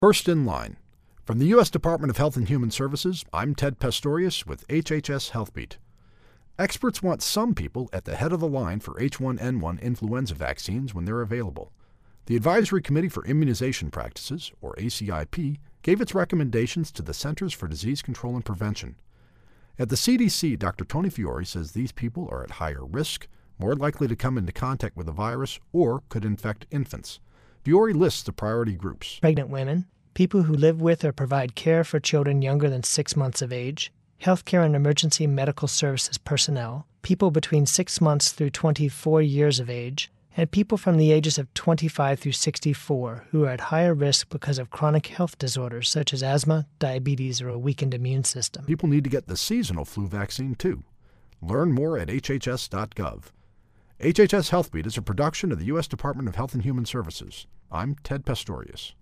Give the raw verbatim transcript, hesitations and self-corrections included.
First in line. From the U S Department of Health and Human Services, I'm Ted Pastorius with H H S HealthBeat. Experts want some people at the head of the line for H one N one influenza vaccines when they're available. The Advisory Committee for Immunization Practices, or A C I P, gave its recommendations to the Centers for Disease Control and Prevention. At the C D C, Doctor Tony Fiore says these people are at higher risk, more likely to come into contact with the virus, or could infect infants. Fiore lists the priority groups: pregnant women, people who live with or provide care for children younger than six months of age, healthcare and emergency medical services personnel, people between six months through twenty-four years of age, and people from the ages of twenty-five through sixty-four who are at higher risk because of chronic health disorders such as asthma, diabetes, or a weakened immune system. People need to get the seasonal flu vaccine too. Learn more at H H S dot gov. H H S HealthBeat is a production of the U S Department of Health and Human Services. I'm Ted Pastorius.